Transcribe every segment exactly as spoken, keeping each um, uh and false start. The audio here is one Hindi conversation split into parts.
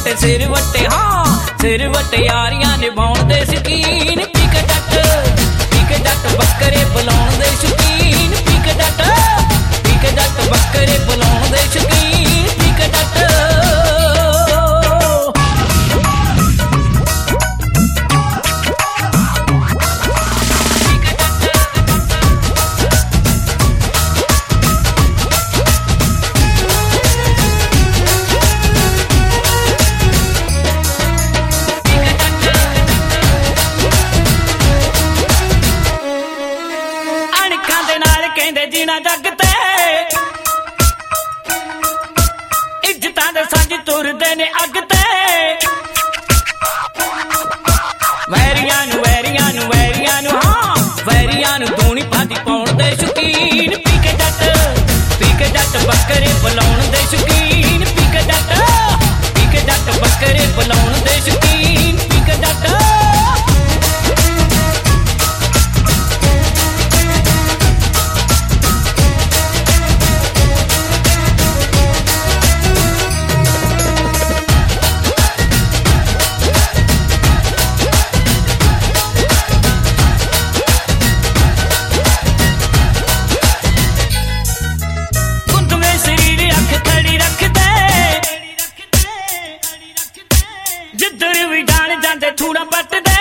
वट्टे सिर वट्टे हाँ सिर वट्टे यारियां निभाउण दे शकीन पी के जट पी के जट बकरे बुलाउण दे शकीन पी के जट पी के जट बकरे बुलाउण दे शकीन पी के जट जीना जग ते इज्जतां दे संग तुरदे ने अग ते वैरियां नू वैरियां नू वैरियां नू हाँ वैरियां नू दूनी भादी पाउण दे शकीन पी के जट पी के जट बकरे बुलाउण दे शकीन पी के जट पी के जट बकरे बुलाउण दे शकीन पी के जट जिधर भी जान जाते थूड़ा पट दे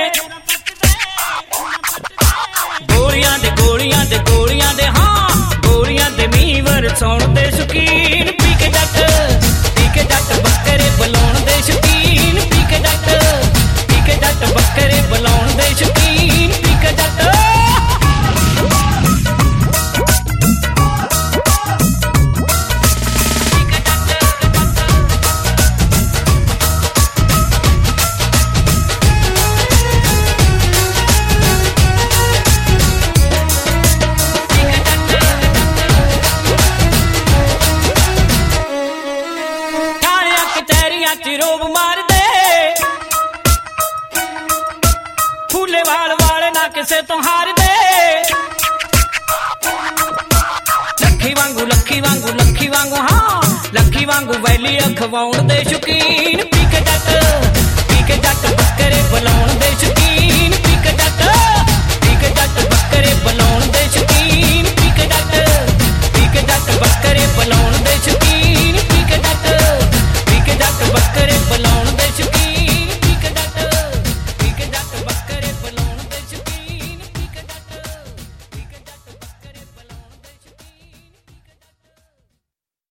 गोलियां दे गोलियां दे गोलियां दे हाँ गोलियां दे मीवर सौण दे शकीन पी के जट पी के जट बकरे बुलाउण दे शकीन पी के जट पी के जट बकरे बुलाउण दे शकीन पी के जट रोब मार दे फूले वाल वाले ना किसे तो हार दे लखी वांगू लखी वांगू लखी वांगू हाँ लखी वांगू वैली अखवाउण दे शकीन पी के जट पी के जट बकरे बुलाउण